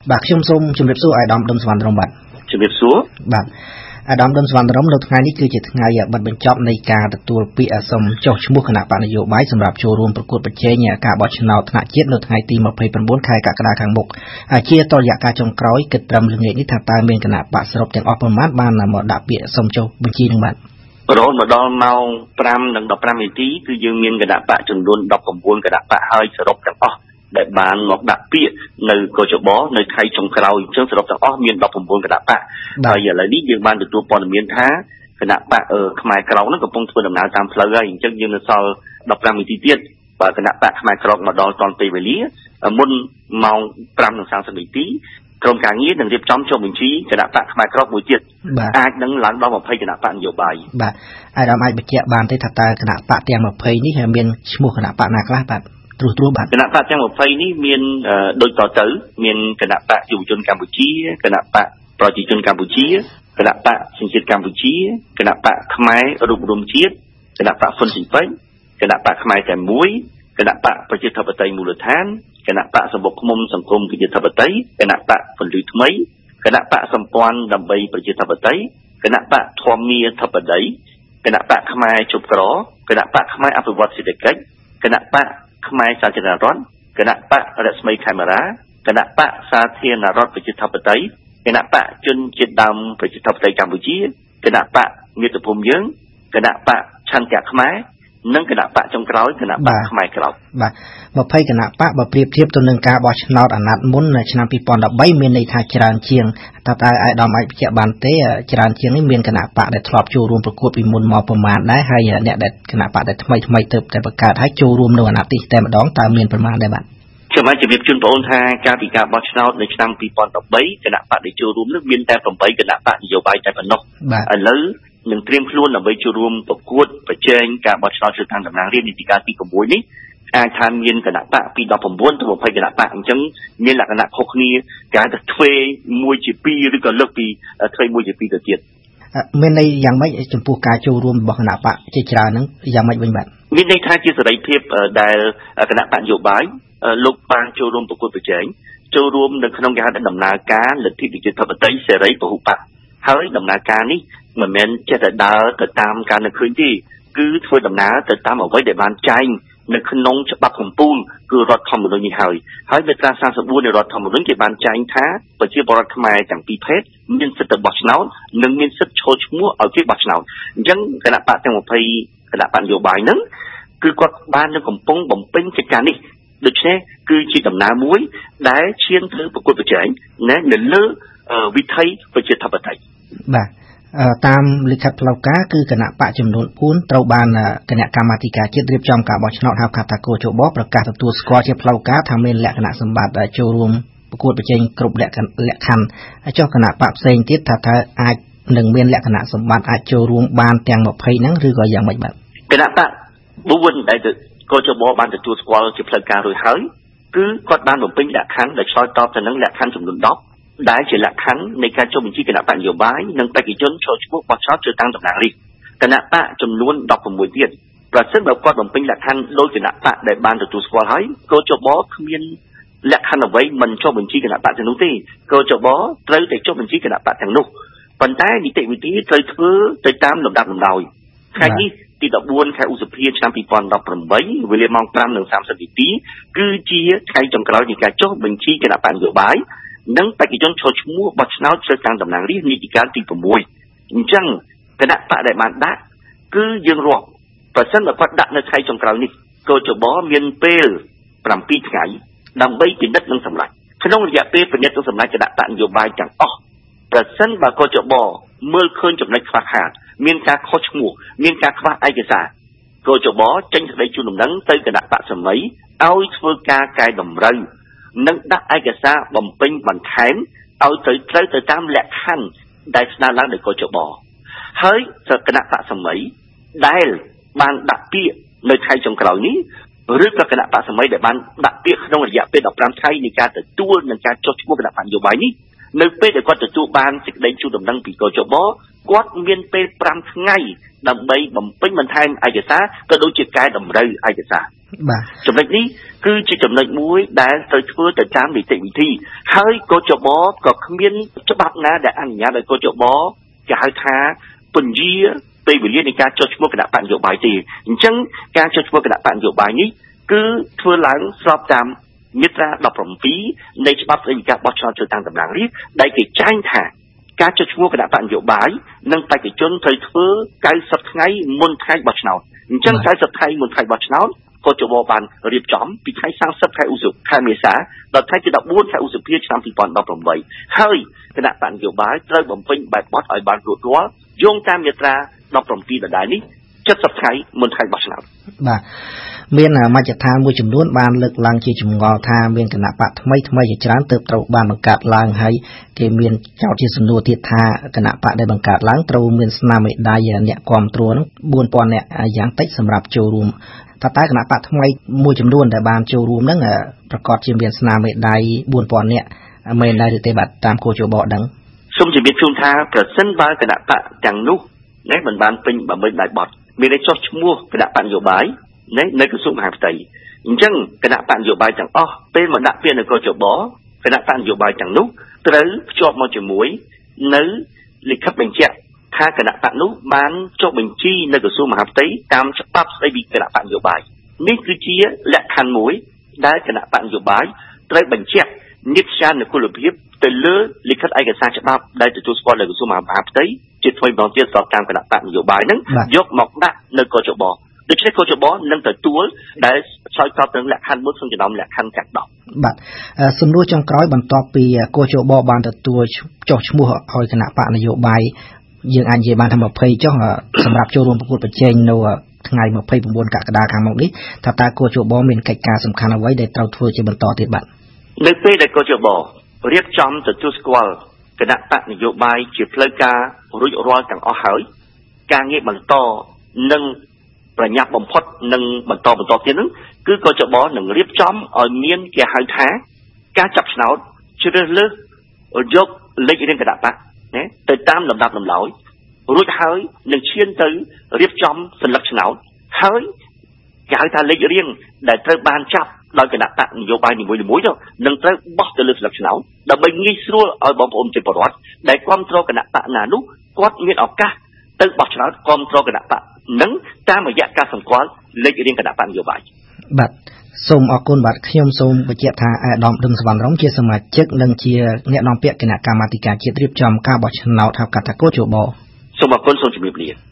បាទខ្ញុំសូមជម្រាបសួរអាយដាមដុំសវណ្ណរមបាទជម្រាបសួរបាទអាយដាមដុំសវណ្ណរមនៅថ្ងៃនេះគឺជាថ្ងៃបិទបញ្ចប់នៃការទទួលពាក្យសុំចុះឈ្មោះគណៈបកនយោបាយសម្រាប់ចូលរួមប្រកួតប្រជែងការបោះឆ្នោតថ្នាក់ជាតិនៅថ្ងៃទី29ខែកក្កដាខាងមុខជាតុល្យការចុងក្រោយគិតត្រឹមល្ងាចនេះថាតើមានគណៈបកសរុបទាំងអស់ប្រមាណបានមកដាក់ពាក្យសុំចុះបញ្ជីនឹងបាទរហូតមកដល់ម៉ោង 5:15 នាទីគឺយើងមានគណៈបកចំនួន19គណៈបកហើយសរុបទាំងអស់ដែលបានមកដាក់ពាក្យនៅកោជបនៅខែចុងក្រោយអញ្ចឹងសរុបទាំងអស់មាន19គណៈបកហើយឥឡូវនេះយើងបានទទួលព័ត៌មានថាគណៈបកខ្មែរក្រោកហ្នឹងកំពុងធ្វើដំណើរតាមផ្លូវហើយអញ្ចឹងយើងនៅសល់15នាទីទៀតបើគណៈបកខ្មែរក្រោកមកដល់ទាន់ពេលវេលាមុនម៉ោង 5:30 នាទីក្រុមការងារនឹងរៀបចំចុះបញ្ជីគណៈបកខ្មែរក្រោកមួយទៀតអាចនឹងឡើងដល់20គណៈបកនយោបាយបាទអាចបញ្ជាក់បានទេថាតើគណៈបកទាំង20នេះមានឈ្មោះគណៈបកណាខ្លះបាទត្រួសបាទគណៈបកទាំង20នេះមានដូចតទៅមានគណៈបកយុវជនកម្ពុជាគណៈបកប្រជាជនកម្ពុជាគណៈបកសញ្ជាតិកម្ពុជាគណៈបកខ្មែររូបរួមជាតិគណៈបកហ៊ុនស៊ីពេញគណៈបកខ្មែរតែមួយគណៈបកប្រជាធិបតេយ្យមូលដ្ឋានគណៈបកសម្បុកឃុំសង្គមប្រជាធិបតេយ្យគណៈបកពលិថ្មីគណៈបកសម្ព័ន្ធដើម្បីប្រជាធិបតេយ្យគណៈបកធម្មាធិបតីគណៈបកខ្មែរជប់ក្រគណៈបកខ្មែរអភិវឌ្ឍសេដ្ឋកិច្ចគណៈបកខ្មែរសាធារណរដ្ឋគណៈបករស្មីខេមរាគណៈបកសាធារណរដ្ឋប្រជាធិបតេយ្យគណៈបកជនជាតិដើមប្រជាធិបតេយ្យកម្ពុជាគណៈបកមាតុភូមិយើងគណៈបកឆន្ទៈខ្មែរនិងគណៈបកចុងក្រោយគណៈបកខ្មែរក្រោកបាទ20គណៈបកបើប្រៀបធៀបទៅនឹងការបោះឆ្នោតអាណត្តិមុននៅឆ្នាំ2013មានន័យថាច្រើនជាងតើអាយដាមអាចបញ្ជាក់បានទេច្រើនជាងនេះមានគណៈបកដែលធ្លាប់ចូលរួមប្រកួតពីមុនមកប្រមាណដែរហើយអ្នកដែលគណៈបកដែលថ្មីទៅតែបង្កើតឲ្យចូលរួមនៅអាណត្តិនេះតែម្ដងតើមានប្រមាណដែរបាទខ្ញុំអាចជម្រាបជូនបងប្អូនថាការពីការបោះឆ្នោតនៅឆ្នាំ2013គណៈបកដែលចូលរួមនោះមានតែ8គណៈបកនយោបាយតែប៉ុណ្ណោះឥឡូវនឹងត្រៀមខ្លួនដើម្បីចូលរួមប្រកួតប្រជែងការបោះឆ្នោតជ្រើសតាំងតំណាងរាស្ត្រនីតិកាលទី6នេះអាចថាមានគណៈបកពី19ទៅ20គណៈបកអញ្ចឹងមានលក្ខណៈខុសគ្នាគេហៅថាទ្វេ1ជា2ឬក៏លើកពីទ្វេ1ជា2ទៅទៀតមានន័យយ៉ាងម៉េចចំពោះការចូលរួមរបស់គណៈបកជាច្រើនហ្នឹងយ៉ាងម៉េចវិញបាទមានន័យថាជាសេរីភាពដែលគណៈបកនយោបាយលោកបានចូលរួមប្រកួតប្រជែងចូលរួមនៅក្នុងគេហៅថាដំណើរការលទ្ធិប្រជាធិបតេយ្យសេរីពហុបកហើយដំណើរការនេះមិនមែនចេះតែដើរទៅតាមការនឹកឃើញទេគឺធ្វើដំណើរទៅតាមអ្វីដែលបានចែងនៅក្នុងច្បាប់កម្ពុជាគឺរដ្ឋធម្មនុញ្ញនេះហើយមាត្រា44នៃរដ្ឋធម្មនុញ្ញគេបានចែងថាប្រជាពលរដ្ឋខ្មែរទាំងពីរភេទមានសិទ្ធិទៅបោះឆ្នោតនិងមានសិទ្ធិចូលឈ្មោះឲ្យគេបោះឆ្នោតអញ្ចឹងគណៈបកទាំង20គណៈបកនយោបាយហ្នឹងគឺគាត់បាននឹងកំពុងបំពេញកិច្ចការនេះដូច្នេះគឺជាដំណើរមួយដែលឈានទៅប្រកួតប្រជែងនៅលើវិថីប្រជាធិបតេយ្យបាទតាមលិខិតផ្លូវការគឺគណៈបកចំនួន4ត្រូវបានគណៈកម្មាធិការជាតិរៀបចំការបោះឆ្នោតហៅកាត់ថាកោជបប្រកាសទទួលស្គាល់ជាផ្លូវការថាមានលក្ខណៈសម្បត្តិចូលរួមប្រកួតប្រជែងគ្រប់លក្ខខណ្ឌចុះគណៈបកផ្សេងទៀតថាអាចនឹងមានលក្ខណៈសម្បត្តិអាចចូលរួមបានទាំង20ហ្នឹងឬក៏យ៉ាងម៉េចបាទគណៈបក4ដែលកោជបបានទទួលស្គាល់ជាផ្លូវការរួចហើយគឺគាត់បានបំពេញលក្ខខណ្ឌដែលឆ្លើយតបទៅនឹងលក្ខខណ្ឌចំនួន10ដែលជាលក្ខខណ្ឌនៃការចុះបញ្ជីគណៈបកនយោបាយនិងបេក្ខជនចូលឈ្មោះបោះឆ្នោតជ្រើសតាំងតំណាងរាស្ត្រគណៈបកចំនួន16ទៀតប្រសិនបើគាត់បំពេញលក្ខខណ្ឌដោយគណៈបកដែលបានទទួលស្គាល់ហើយកោជបគ្មានលក្ខខណ្ឌអ្វីមិនចុះបញ្ជីគណៈបកទាំងនោះទេកោជបត្រូវតែចុះបញ្ជីគណៈបកទាំងនោះប៉ុន្តែនីតិវិធីត្រូវធ្វើទៅតាមលំដាប់លំដោយថ្ងៃនេះទី14ខែឧសភាឆ្នាំ2018វេលាម៉ោង 5:30 នាទីគឺជាថ្ងៃចុងក្រោយនៃការចុះបញ្ជីគណៈបកនយោបាយនិងបេក្ខជនចូលឈ្មោះបោះឆ្នោតជ្រើសតាំងតំណាងរាស្ត្រនីតិកាលទី6អញ្ចឹងគណៈបកដែលបានដាក់គឺយើងរាប់ប្រសិនបើគាត់ដាក់នៅថ្ងៃចុងក្រោយនេះកោជបមានពេល7ថ្ងៃដើម្បីពិនិត្យនិងសម្រេចក្នុងរយៈពេលពិនិត្យនិងសម្រេចគណៈបកនយោបាយទាំងអស់ប្រសិនបើកោជបមើលឃើញចំណុចខ្វះខាតមានការខុសឈ្មោះមានការខ្វះឯកសារកោជបចេញសេចក្តីជូនដំណឹងទៅគណៈបកសម័យឲ្យធ្វើការកែតម្រូវនិងដាក់ឯកសារបំពេញបន្ថែមឲ្យត្រូវទៅតាមលក្ខខណ្ឌដែលស្នើឡើងដោយកោជបហើយគណៈបកសម័យដែលបានដាក់ពាក្យនៅថ្ងៃចុងក្រោយនេះឬក៏គណៈបកសម័យដែលបានដាក់ពាក្យក្នុងរយៈពេល15ថ្ងៃនៃការទទួលនិងការចុះឈ្មោះគណៈបកនយោបាយនេះនៅពេលដែលគាត់ទទួលបានសេចក្តីជូនដំណឹងពីកោជបគាត់មានពេល5ថ្ងៃដើម្បីបំពេញបន្ថែមឯកសារក៏ដូចជាកែតម្រូវឯកសារបាទចំណុចនេះគឺជាចំណុចមួយដែលត្រូវធ្វើទៅតាមនីតិវិធីហើយកោជបក៏គ្មានច្បាប់ណាដែលអនុញ្ញាតឲ្យកោជបគេហៅថាពន្យាពេលវេលានៃការចុះឈ្មោះគណៈបកនយោបាយទេអញ្ចឹងការចុះឈ្មោះគណៈបកនយោបាយនេះគឺធ្វើឡើងស្របតាមមាត្រា17នៃច្បាប់ស្តីពីការបោះឆ្នោតជ្រើសតាំងតំណាងរាស្ត្រដែលគេចែងថាការចុះឈ្មោះគណៈបកនយោបាយនិងបេក្ខជនត្រូវធ្វើ90ថ្ងៃមុនថ្ងៃបោះឆ្នោតអញ្ចឹង90ថ្ងៃមុនថ្ងៃបោះឆ្នោតកោជបបានរៀបចំពីថ្ងៃ30ខែឧសភាខែមេសាដល់ថ្ងៃទី14ខែឧសភាឆ្នាំ2018ហើយគណៈបកនយោបាយត្រូវបំពេញបែបបទឲ្យបានរួចរាល់យោងតាមមាត្រា17ដដែលនេះ70ថ្ងៃមុនថ្ងៃបោះឆ្នោតបាទមានមជ្ឈដ្ឋានមួយចំនួនបានលើកឡើងជាចម្ងល់ថាមានគណៈបកថ្មីជាច្រើនទើបត្រូវបានបង្កើតឡើងហើយគេមានចោទជាសំណួរទៀតថាគណៈបកដែលបង្កើតឡើងត្រូវមានស្នាមមេដៃអ្នកគ្រប់គ្រងនឹង 4000 នាក់យ៉ាងតិចសម្រាប់ចូលរួមតែគណៈបកថ្មីមួយចំនួនដែលបានចូលរួមហ្នឹងប្រកាសជាមានស្នាមមេដៃ 4000 នាក់មែនដែរឬទេបាទតាមកោជបដឹងសូមជម្រាបជូនថាប្រសិនបើគណៈបកទាំងនោះមិនបានពេញបំពេញបែបបទមានតែចុះឈ្មោះគណៈបកនយោបាយនៅក្រសួងមហាផ្ទៃអញ្ចឹងគណៈបកនយោបាយទាំងអស់ពេលមកដាក់ពាក្យនៅកោជបគណៈបកនយោបាយទាំងនោះត្រូវភ្ជាប់មកជាមួយនៅលិខិតបញ្ជាក់ថាគណៈបកនោះបានចុះបញ្ជីនៅក្រសួងមហាផ្ទៃតាមច្បាប់ស្តីពីគណៈបកនយោបាយនេះគឺជាលក្ខខណ្ឌមួយដែលគណៈបកនយោបាយត្រូវបញ្ជាក់និច្ចចានគុលភាពទៅលើលិខិតឯកសារច្បាប់ដែលទទួលស្គាល់នៅក្រសួងមហាផ្ទៃជាថ្មីម្ដងទៀតស្របតាមគណៈបកនយោបាយហ្នឹងយកមកដាក់នៅកោជបដូច្នេះកោជបនឹងទទួលដែលឆ្លើយតបទៅលក្ខខណ្ឌមួយក្នុងចំណោមលក្ខខណ្ឌទាំង10 បាទសំណួរចុងក្រោយបន្ទាប់ពីកោជបបានទទួលចុះឈ្មោះឲ្យគណៈបកនយោបាយយើងអាចនិយាយបានថា20ចុះសម្រាប់ចូលរួមប្រកួតប្រជែងនៅថ្ងៃ29កក្កដាខាងមុខនេះថាតើកោជបមានកិច្ចការសំខាន់អ្វីដែលត្រូវធ្វើជាបន្តទៀតបាទនៅពេលដែលកោជបរៀបចំទទួលស្គាល់គណៈបកនយោបាយជាផ្លូវការរួចរាល់ទាំងអស់ហើយការងារបន្តនិងប្រញាប់បំផុតនិងបន្តទៀតហ្នឹងគឺកោជបនឹងរៀបចំឲ្យមានគេហៅថាការចាប់ឆ្នោតជ្រើសរើសយកលេខរៀងគណៈបកទៅតាមលំដាប់លំដោយរួចហើយនឹងឈានទៅរៀបចំសញ្ញាឆ្នោតហើយគេហៅថាលេខរៀងដែលត្រូវបានចាប់ដោយគណៈបកនយោបាយនីមួយៗនឹងត្រូវបោះទៅលើសញ្ញាឆ្នោតដើម្បីងាយស្រួលឲ្យបងប្អូនជាពលរដ្ឋដែលគ្រប់គ្រងគណៈបកណានោះគាត់មានឱកាសទៅបោះឆ្នោតគ្រប់គ្រងគណៈបកនឹងតាមរយៈការសម្គាល់លេខរៀងគណៈបកនយោបាយបាទសូមអរគុណបាទខ្ញុំសូមបញ្ជាក់ថាអាដាម ឌឹមសវណ្ណរំជាសមាជិកនិងជាអ្នកនាំពាក្យគណៈកម្មាធិការជាតិរៀបចំការបោះឆ្នោតហៅកាត់ថាកោជបសូមអរគុណសូមជម្រាបលា